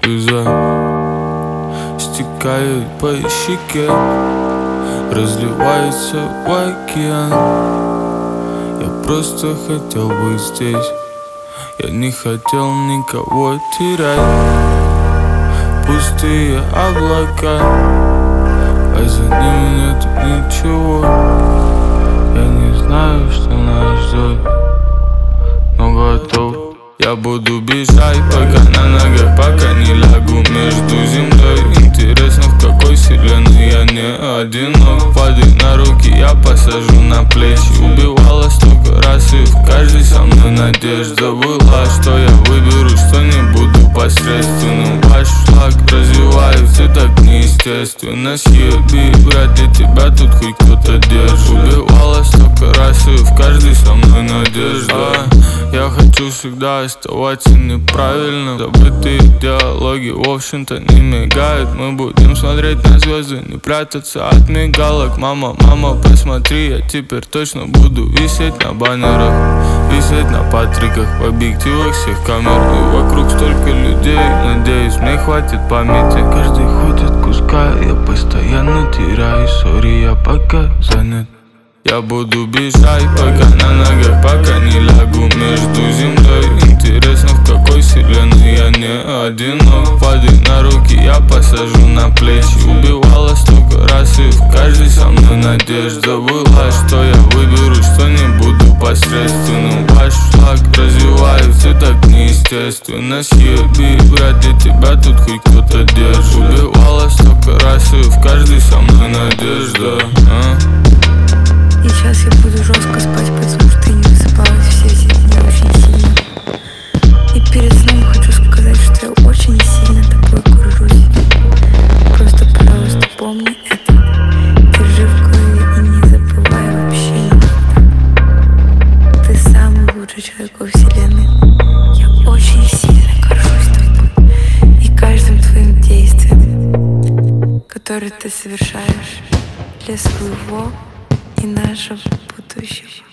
слеза стекает по щеке, разливается в океан. Я просто хотел быть здесь, я не хотел никого терять. Пустые облака, а за ними нету ничего. Я не знаю, что нас ждет, но готов. Я буду бежать, пока на ногах, пока не лягу между землей. Интересно, в какой вселенной я не одинок. Падай на руки, я посажу на плечи. Убивала столько раз, и в каждой со мной надежда была, что я выберу, что не буду посредственным. Ваш флаг развивается так неестественно. Съеби, ради тебя тут хоть кто-то держит. Убивала столько раз, и в каждой со мной надежда. Я хочу всегда оставаться неправильным. Забытые диалоги, в общем-то, не мигают. Мы будем смотреть на звезды, не прятаться от мигалок. Мама, мама, посмотри, я теперь точно буду висеть на баннерах, висеть на патриках, в объективах всех камер. И вокруг столько людей, надеюсь, мне хватит памяти. Каждый ходит куска, я постоянно теряюсь. Сори, я пока занят. Я буду бежать, пока на ногах, пока не лягу между землей. Интересно, в какой вселенной я не одинок. Падай на руки, я посажу на плечи. Убивала столько раз, и в каждой со мной надежда была, что я выберу, что не буду посредственным. Ваш флаг развивается так неестественно. Съеби, ради тебя тут хоть кто-то держит. Убивала столько раз, и в каждой со мной надежда. И сейчас я буду жестко спать, потому что я не высыпалась все эти дни очень сильно. И перед сном хочу сказать, что я очень сильно тобой горжусь. Просто, пожалуйста, помни это. Держи в голове и не забывай вообще никогда. Ты самый лучший человек во вселенной. Я очень сильно горжусь тобой и каждым твоим действием, которое ты совершаешь для своего и нашего будущего.